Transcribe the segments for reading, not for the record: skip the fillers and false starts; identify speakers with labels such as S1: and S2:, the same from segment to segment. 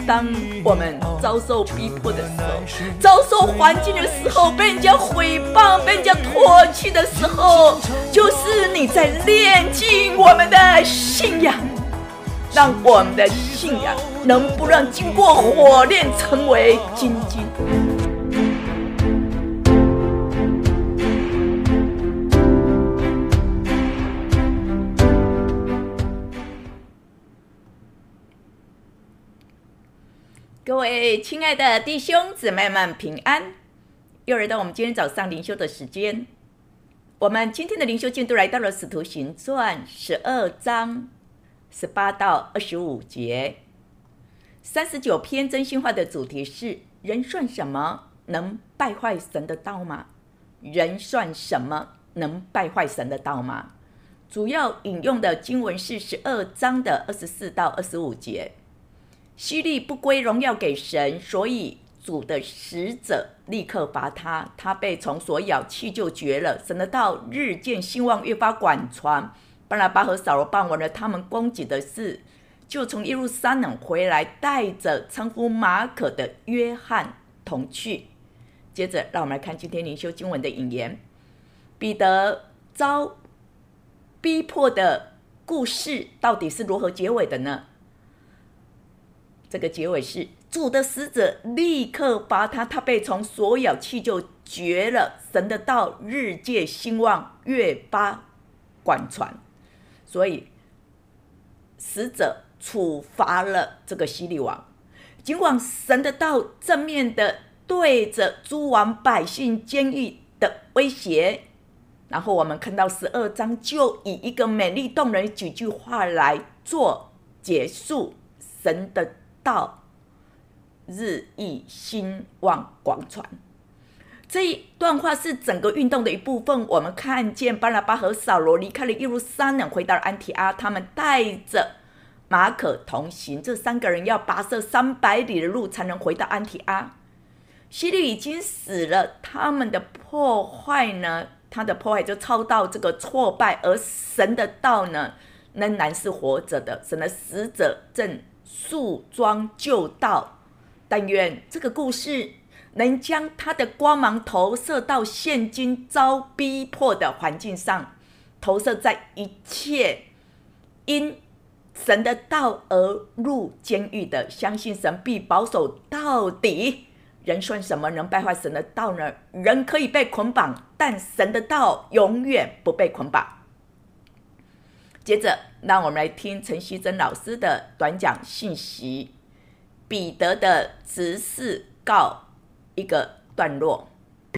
S1: 当我们遭受逼迫的时候，遭受环境的时候，被人家毁谤、被人家唾弃的时候，就是你在炼净我们的信仰，让我们的信仰能不能经过火炼成为精金。各位亲爱的弟兄姊妹们平安，又来到我们今天早上灵修的时间。我们今天的灵修进度来到了使徒行传12章18到25节。39篇真心话的主题是：人算什么，能败坏神的道吗？人算什么，能败坏神的道吗？主要引用的经文是12章的24到25节。希律不归荣耀给神，所以主的使者立刻罚他，他被虫所咬，气就绝了。神的道日渐兴旺，越发广传。巴拿巴和扫罗办完了他们供给的事，就从耶路撒冷回来，带着称呼马可的约翰同去。接着让我们来看今天灵修经文的引言。彼得遭逼迫的故事到底是如何结尾的呢？这个结尾是主的使者立刻罚他，他被虫所咬，气就绝了。神的道日渐兴旺，越发广传。所以使者处罚了这个希律王。尽管神的道正面的对着诸王百姓监狱的威胁，然后我们看到12章就以一个美丽动人几句话来做结束。神的道日益兴旺广传，这一段话是整个运动的一部分。我们看见巴拿巴和扫罗离开了耶路撒冷，回到了安提阿，他们带着马可同行。这3个人要跋涉300里的路才能回到安提阿。希律已经死了，他们的破坏呢？他的破坏就超到这个挫败，而神的道呢，仍然是活着的。神的使者正束装救道，但愿这个故事能将他的光芒投射到现今遭逼迫的环境上，投射在一切因神的道而入监狱的，相信神必保守到底。人算什么，能败坏神的道呢？人可以被捆绑，但神的道永远不被捆绑。接着让我们来听陈希珍老师的短讲信息，彼得的执事告一个段落。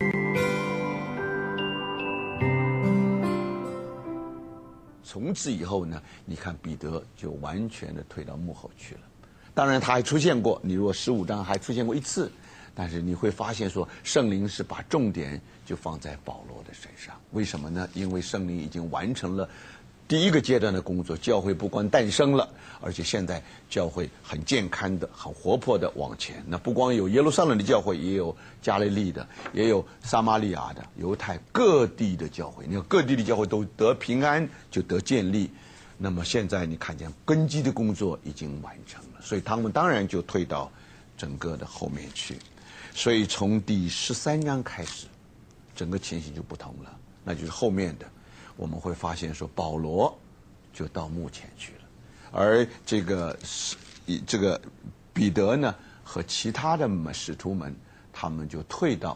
S2: 从此以后呢，你看彼得就完全的退到幕后去了。当然他还出现过，你如果15章还出现过一次，但是你会发现说圣灵是把重点就放在保罗的身上。为什么呢？因为圣灵已经完成了第一个阶段的工作，教会不光诞生了，而且现在教会很健康的、很活泼的往前。那不光有耶路撒冷的教会，也有加利利的，也有撒玛利亚的、犹太各地的教会。你看各地的教会都得平安，就得建立。那么现在你看见根基的工作已经完成了，所以他们当然就退到整个的后面去。所以从第13章开始，整个情形就不同了，那就是后面的。我们会发现说保罗就到幕前去了，而这个彼得呢和其他的使徒们，他们就退到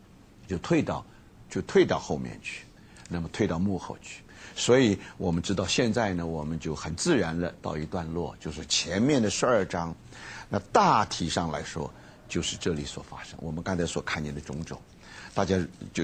S2: 后面去，那么退到幕后去。所以我们知道现在呢，我们就很自然了到一段落，就是前面的12章，那大体上来说就是这里所发生，我们刚才所看见的种种。大家就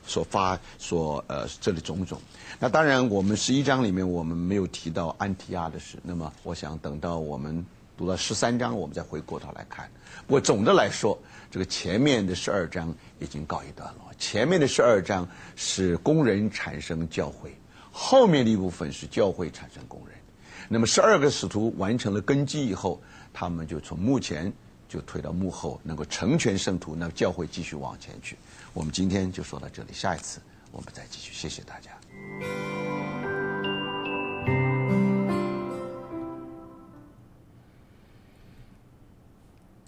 S2: 这里种种。那当然我们11章里面我们没有提到安提阿的事，那么我想等到我们读到13章我们再回过头来看。不过总的来说，这个前面的12章已经告一段落，前面的12章是工人产生教会，后面的一部分是教会产生工人。那么12个使徒完成了根基以后，他们就从幕前就退到幕后，能够成全圣徒，那教会继续往前去。我们今天就说到这里，下一次我们再继续。谢谢大家。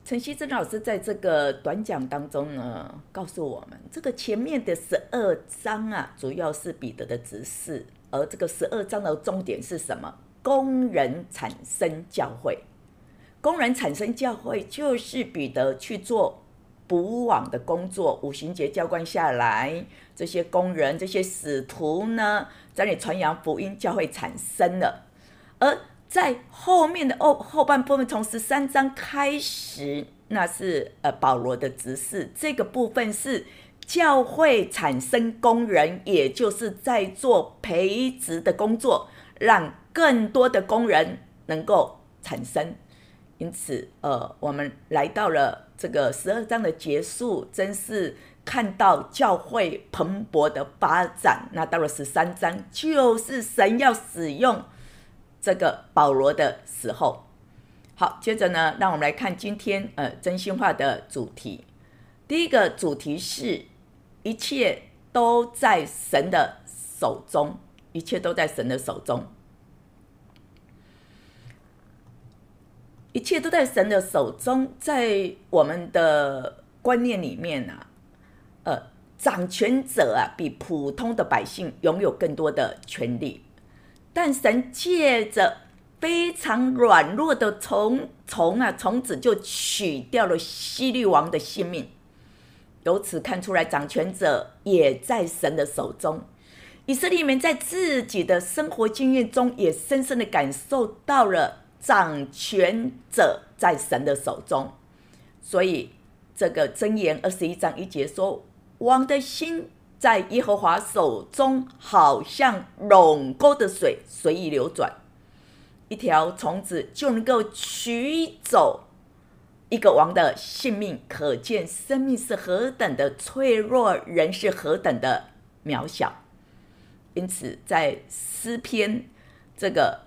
S1: 陈希珍老师在这个短讲当中呢，告诉我们，这个前面的12章啊，主要是彼得的执事，而这个12章的重点是什么？工人产生教会。工人产生教会，就是彼得去做补网的工作，五旬节浇灌下来，这些工人、这些使徒呢，在那里传扬福音，教会产生了。而在后面的后半部分，从13章开始，那是保罗的执事，这个部分是教会产生工人，也就是在做培植的工作，让更多的工人能够产生。因此我们来到了这个12章的结束，真是看到教会蓬勃的发展。那到了13章，就是神要使用这个保罗的时候。好，接着呢，让我们来看今天真心话的主题。第一个主题是一切都在神的手中，一切都在神的手中。一切都在神的手中，在我们的观念里面啊，掌权者啊比普通的百姓拥有更多的权利，但神借着非常软弱的从子就取掉了希律王的性命，由此看出来掌权者也在神的手中。以色列人在自己的生活经验中也深深的感受到了掌权者在神的手中，所以这个箴言21章1节说，王的心在耶和华手中，好像垄沟的水随意流转。一条虫子就能够取走一个王的性命，可见生命是何等的脆弱，人是何等的渺小。因此在诗篇这个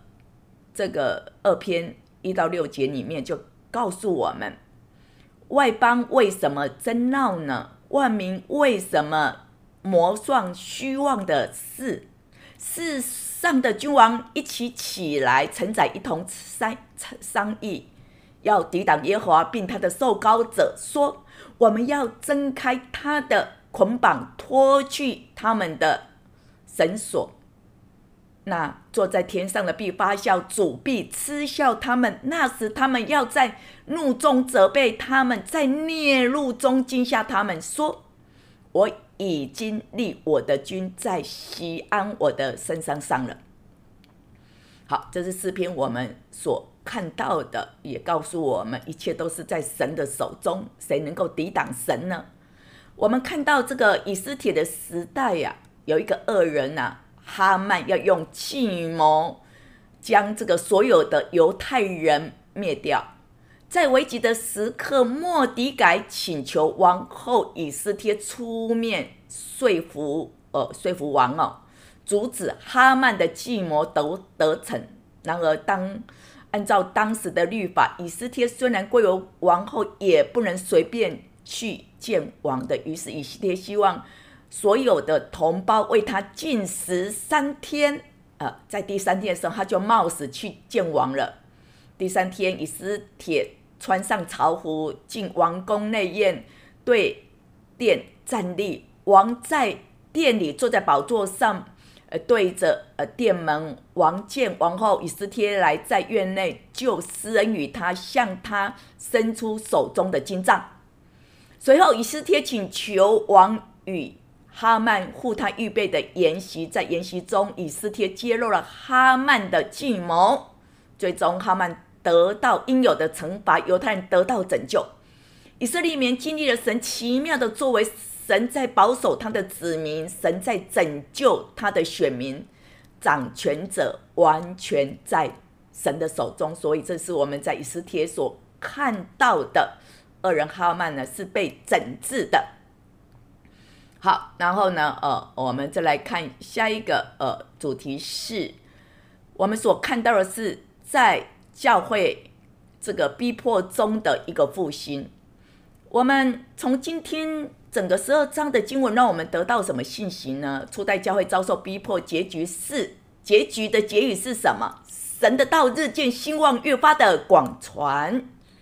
S1: 2篇1到6节里面就告诉我们，外邦为什么争闹呢？万民为什么谋算虚妄的事？世上的君王一起来，承载一同商议，要抵挡耶和华并他的受膏者，说我们要挣开他的捆绑，脱去他们的绳索。那坐在天上的必发笑，主必嗤笑他们。那时他们要在怒中责备他们，在烈怒中惊吓他们，说我已经立我的君在锡安我的身上了。好，这是诗篇我们所看到的，也告诉我们一切都是在神的手中，谁能够抵挡神呢？我们看到这个以斯帖的时代啊，有一个恶人啊，哈曼要用计谋将这个所有的犹太人灭掉。在危急的时刻，末底改请求王后以斯帖出面说服王阻止哈曼的计谋得逞。然而按照当时的律法，以斯帖虽然归为王后，也不能随便去见王的。于是以斯帖希望所有的同胞为他禁食3天，在第3天的时候，他就冒死去见王了。第3天，以斯帖穿上朝服，进王宫内院，对殿站立。王在殿里坐在宝座上，对着殿门。王见王后以斯帖来，在院内就施恩于他，向他伸出手中的金杖。随后以斯帖请求王与哈曼护他预备的筵席，在筵席中，以斯帖揭露了哈曼的计谋，最终哈曼得到应有的惩罚，犹太人得到拯救。以色列民经历了神奇妙的作为，神在保守他的子民，神在拯救他的选民，掌权者完全在神的手中。所以这是我们在以斯帖所看到的，恶人哈曼呢是被整治的。好，然后呢我们再来看下一个主题，是我们所看到的是在教会这个逼迫中的一个复兴。我们从今天整个12章的经文让我们得到什么信息呢？初代教会遭受逼迫，结局的结语是什么？神的道日渐兴旺，越发的广传。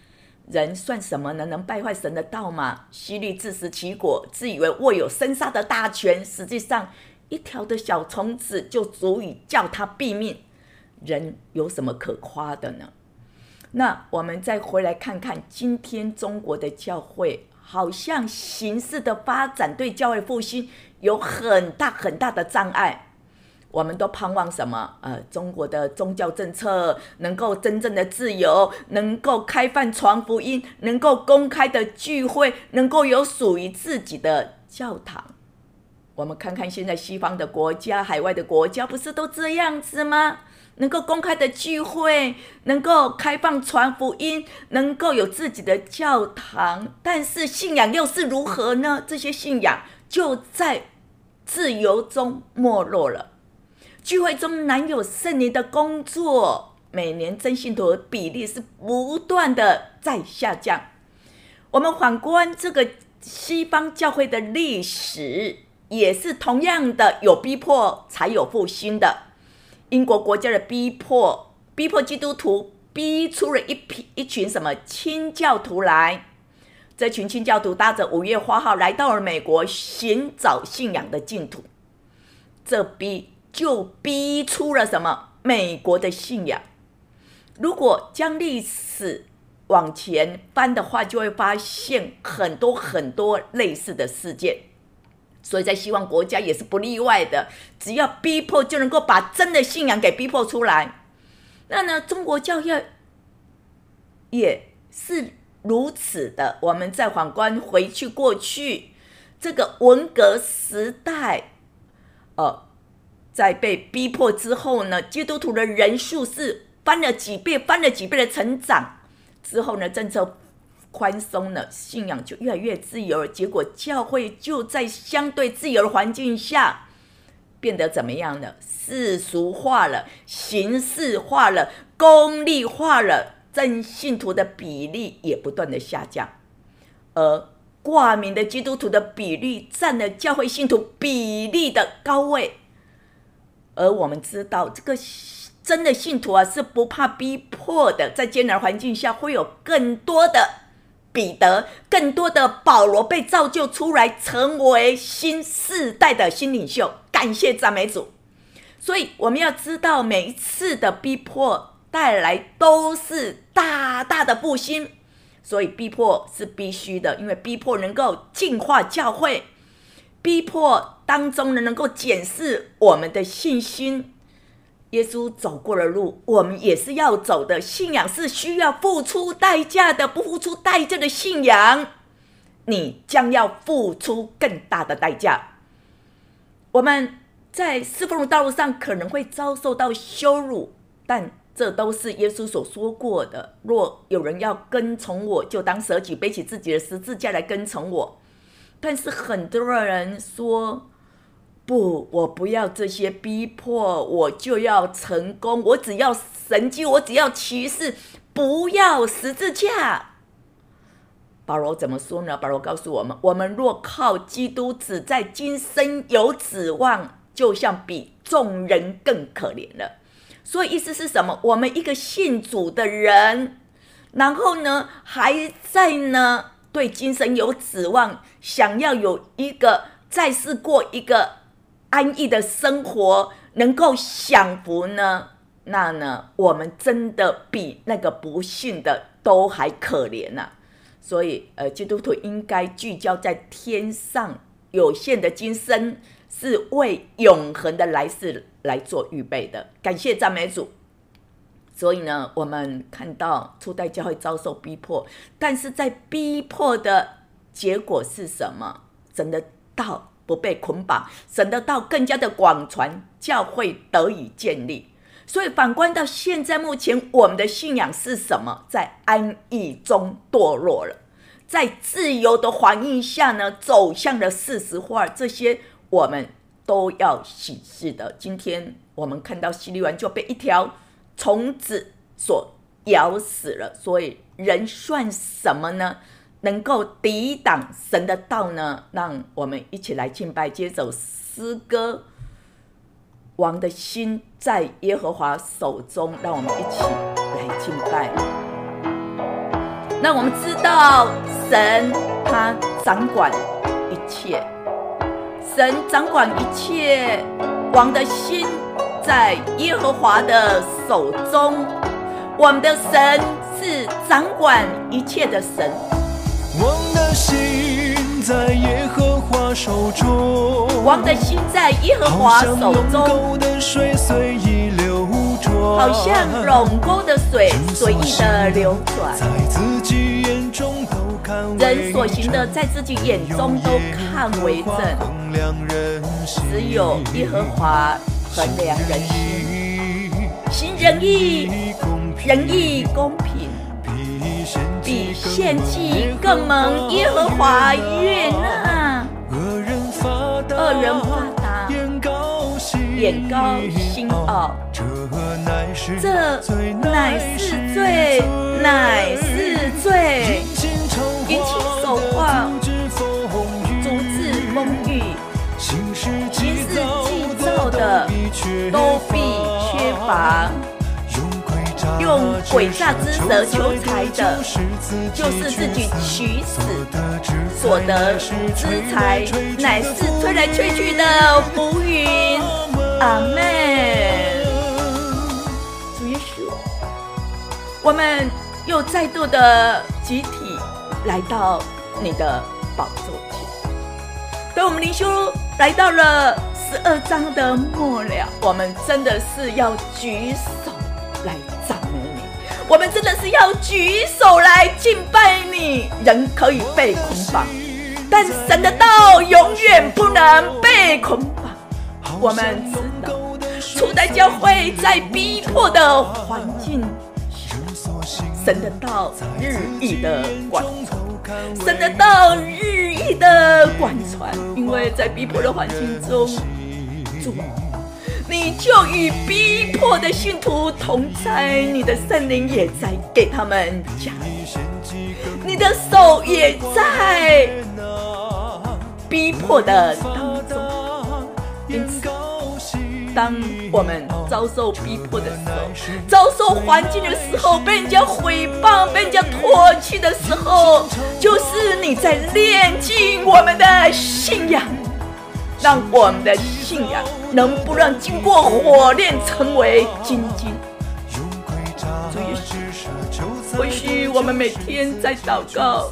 S1: 人算什么呢？能败坏神的道吗？希律自食其果，自以为握有生杀的大权，实际上一条的小虫子就足以叫他毙命。人有什么可夸的呢？那我们再回来看看今天中国的教会，好像形势的发展对教会复兴有很大很大的障碍。我们都盼望什么？中国的宗教政策能够真正的自由，能够开放传福音，能够公开的聚会，能够有属于自己的教堂。我们看看现在西方的国家、海外的国家，不是都这样子吗？能够公开的聚会，能够开放传福音，能够有自己的教堂，但是信仰又是如何呢？这些信仰就在自由中没落了。聚会中难有圣灵的工作，每年真信徒的比例是不断的在下降。我们反观这个西方教会的历史，也是同样的，有逼迫才有复兴的。英国国家的逼迫基督徒，逼出了一群什么清教徒来。这群清教徒搭着5月花号来到了美国，寻找信仰的净土。这就逼出了什么？美国的信仰。如果将历史往前翻的话，就会发现很多很多类似的事件。所以在西方国家也是不例外的，只要逼迫就能够把真的信仰给逼迫出来。那呢，中国教会也是如此的。我们再反观回去过去这个文革时代，在被逼迫之后呢，基督徒的人数是翻了几倍的成长。之后呢，政策宽松了，信仰就越来越自由了。结果教会就在相对自由的环境下，变得怎么样呢？世俗化了，形式化了，功利化了，真信徒的比例也不断的下降，而挂名的基督徒的比例占了教会信徒比例的高位。而我们知道，这个真的信徒是不怕逼迫的，在艰难环境下会有更多的彼得，更多的保罗被造就出来，成为新世代的新领袖。感谢赞美主。所以我们要知道，每一次的逼迫带来都是大大的复兴。所以逼迫是必须的，因为逼迫能够净化教会，逼迫当中能够检视我们的信心。耶稣走过的路，我们也是要走的。信仰是需要付出代价的，不付出代价的信仰，你将要付出更大的代价。我们在侍奉的道路上可能会遭受到羞辱，但这都是耶稣所说过的。若有人要跟从我，就当舍己，背起自己的十字架来跟从我。但是很多人说，不，我不要这些逼迫，我就要成功，我只要神迹，我只要奇事，不要十字架。保罗怎么说呢？保罗告诉我们，我们若靠基督只在今生有指望，就像比众人更可怜了。所以意思是什么？我们一个信主的人，然后呢，还在呢对今生有指望，想要有一个在世过一个安逸的生活，能够享福呢，那呢，我们真的比那个不信的都还可怜啊。所以基督徒应该聚焦在天上，有限的今生是为永恒的来世来做预备的。感谢赞美主。所以呢，我们看到初代教会遭受逼迫，但是在逼迫的结果是什么？神的道不被捆绑，神的道更加的广传，教会得以建立。所以反观到现在目前我们的信仰是什么？在安逸中堕落了，在自由的环境下呢，走向了事实化，这些我们都要启示的。今天我们看到希律王就被一条虫子所咬死了，所以人算什么呢？能够抵挡神的道呢？让我们一起来敬拜，接走诗歌。王的心在耶和华手中，让我们一起来敬拜。 那我们知道神他掌管一切，神掌管一切，王的心在耶和华的手中，我们的神是掌管一切的神。
S3: 王的心在耶和华手中，
S1: 王的心在耶和华手中，好像垄沟的水随意的流转，人所行的在自己眼中都看为正，只有耶和华衡量人心，行仁义，仁义公平，比献祭更蒙耶和华悦纳。恶人发达，眼高心傲，这乃是罪，乃是罪。引起手画，阻止风雨，行事祭造的都必缺乏。用诡诈之舌求财的，就是自己取死，所得之财乃是吹来吹去的浮云。阿们。主耶稣，我们又再度的集体来到你的宝座前。当我们灵修来到了12章的末了，我们真的是要举手来赞美你，我们真的是要举手来敬拜你。人可以被捆绑，但神的道永远不能被捆绑。我们知道初代教会在逼迫的环境下，神的道日益的广传，神的道日益的广传，因为在逼迫的环境中，主，你就与逼迫的信徒同在，你的圣灵也在给他们加力，你的手也在逼迫的当中。因此，当我们遭受逼迫的时候，遭受环境的时候，被人家毁谤，被人家唾弃的时候，就是你在炼净我们的信仰，让我们的信仰能不能经过火炼成为精金。主耶稣，或许我们每天在祷告，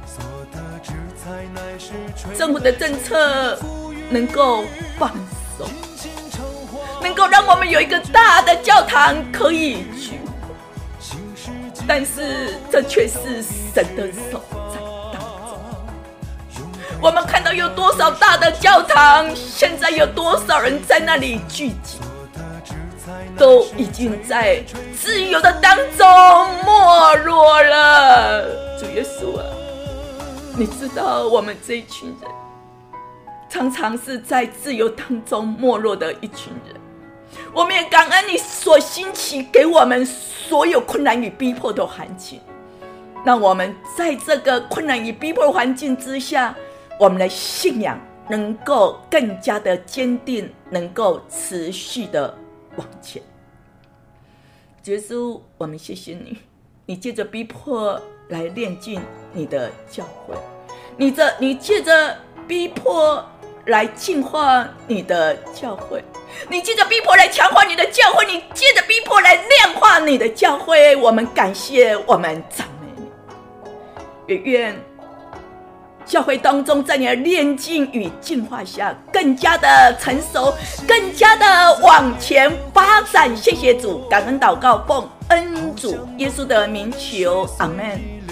S1: 政府的政策能够放手，能够让我们有一个大的教堂可以聚会，但是这却是神的手在当中。我们看到有多少大的教堂，现在有多少人在那里聚集，都已经在自由的当中没落了。主耶稣啊，你知道我们这一群人常常是在自由当中没落的一群人，我们也感恩你所兴起给我们所有困难与逼迫的环境，让我们在这个困难与逼迫的环境之下，我们的信仰能够更加的坚定，能够持续的往前。耶稣，我们谢谢你，你借着逼迫来炼净你的教会，你借着逼迫来净化你的教会，你借着逼迫来强化你的教会，你借着逼迫来亮化你的教会。我们感谢，我们赞美你，也愿教会当中在你的炼净与净化下更加的成熟，更加的往前发展。谢谢主，感恩祷告，奉恩主耶稣的名求，阿们。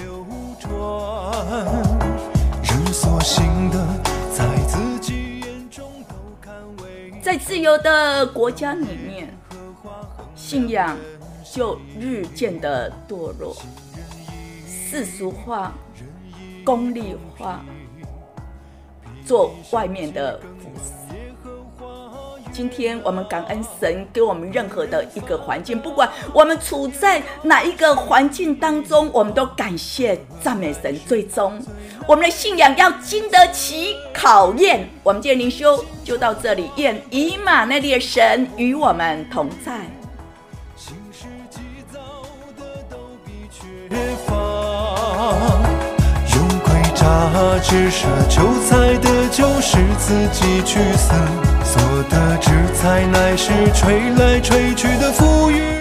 S1: 人所行的在自己眼中都看为在自由的国家里面，信仰就日渐的堕落，世俗化，功利化，做外面的服饰。今天我们感恩神给我们任何的一个环境，不管我们处在哪一个环境当中，我们都感谢赞美神。最终我们的信仰要经得起考验。我们今天灵修就到这里，愿以马内利的神与我们同在。行事急躁的都必缺乏，
S3: 他只奢求财的就是自己去死，所得之财乃是吹来吹去的浮云。